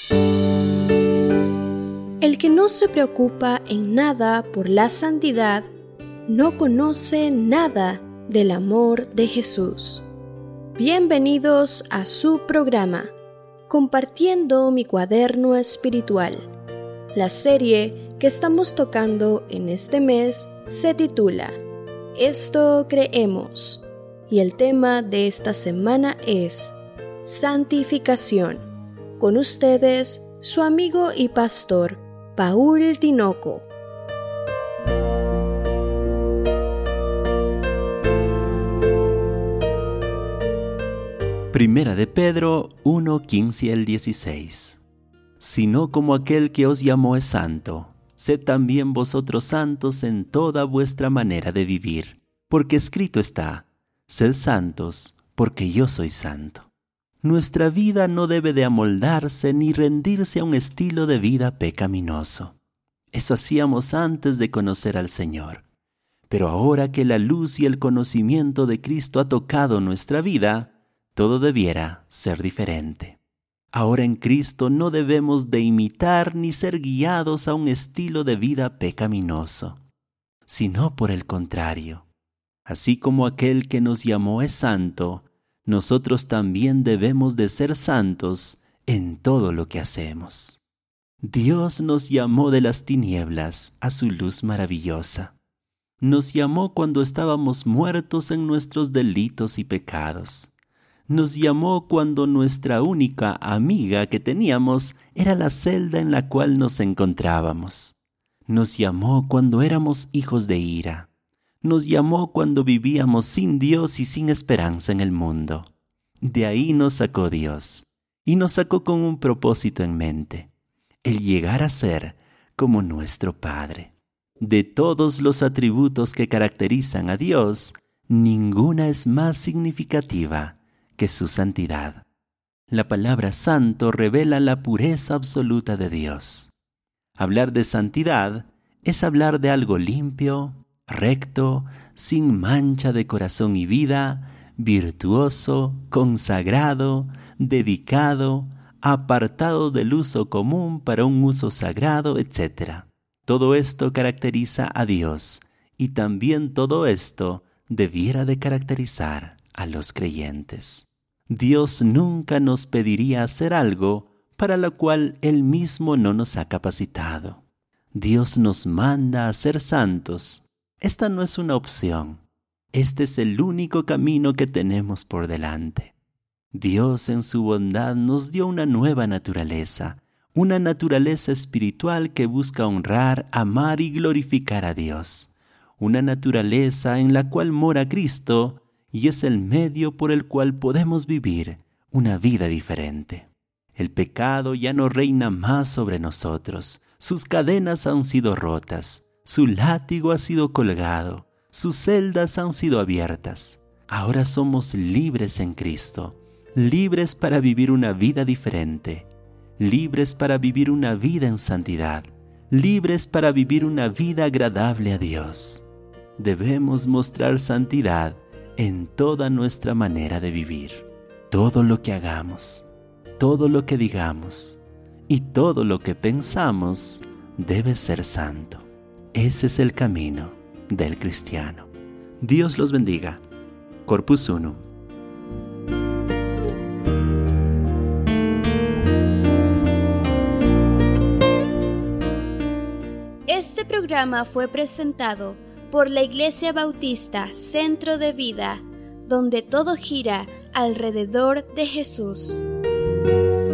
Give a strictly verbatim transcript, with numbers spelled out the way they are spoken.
El que no se preocupa en nada por la santidad, no conoce nada del amor de Jesús. Bienvenidos a su programa, Compartiendo mi cuaderno espiritual. La serie que estamos tocando en este mes se titula Esto creemos, y el tema de esta semana es Santificación. Con ustedes, su amigo y pastor, Paul Tinoco. Primera de Pedro uno, quince al dieciséis. Sino como aquel que os llamó es santo, sed también vosotros santos en toda vuestra manera de vivir, porque escrito está, sed santos, porque yo soy santo. Nuestra vida no debe de amoldarse ni rendirse a un estilo de vida pecaminoso. Eso hacíamos antes de conocer al Señor. Pero ahora que la luz y el conocimiento de Cristo ha tocado nuestra vida, todo debiera ser diferente. Ahora en Cristo no debemos de imitar ni ser guiados a un estilo de vida pecaminoso, sino por el contrario. Así como aquel que nos llamó es santo, nosotros también debemos de ser santos en todo lo que hacemos. Dios nos llamó de las tinieblas a su luz maravillosa. Nos llamó cuando estábamos muertos en nuestros delitos y pecados. Nos llamó cuando nuestra única amiga que teníamos era la celda en la cual nos encontrábamos. Nos llamó cuando éramos hijos de ira. Nos llamó cuando vivíamos sin Dios y sin esperanza en el mundo. De ahí nos sacó Dios, y nos sacó con un propósito en mente, el llegar a ser como nuestro Padre. De todos los atributos que caracterizan a Dios, ninguna es más significativa que su santidad. La palabra santo revela la pureza absoluta de Dios. Hablar de santidad es hablar de algo limpio, recto, sin mancha de corazón y vida, virtuoso, consagrado, dedicado, apartado del uso común para un uso sagrado, etcétera. Todo esto caracteriza a Dios, y también todo esto debiera de caracterizar a los creyentes. Dios nunca nos pediría hacer algo para lo cual Él mismo no nos ha capacitado. Dios nos manda a ser santos. Esta no es una opción. Este es el único camino que tenemos por delante. Dios en su bondad nos dio una nueva naturaleza, una naturaleza espiritual que busca honrar, amar y glorificar a Dios. Una naturaleza en la cual mora Cristo y es el medio por el cual podemos vivir una vida diferente. El pecado ya no reina más sobre nosotros. Sus cadenas han sido rotas. Su látigo ha sido colgado, sus celdas han sido abiertas. Ahora somos libres en Cristo, libres para vivir una vida diferente, libres para vivir una vida en santidad, libres para vivir una vida agradable a Dios. Debemos mostrar santidad en toda nuestra manera de vivir. Todo lo que hagamos, todo lo que digamos y todo lo que pensamos debe ser santo. Ese es el camino del cristiano. Dios los bendiga. Corpus Unum. Este programa fue presentado por la Iglesia Bautista Centro de Vida, donde todo gira alrededor de Jesús.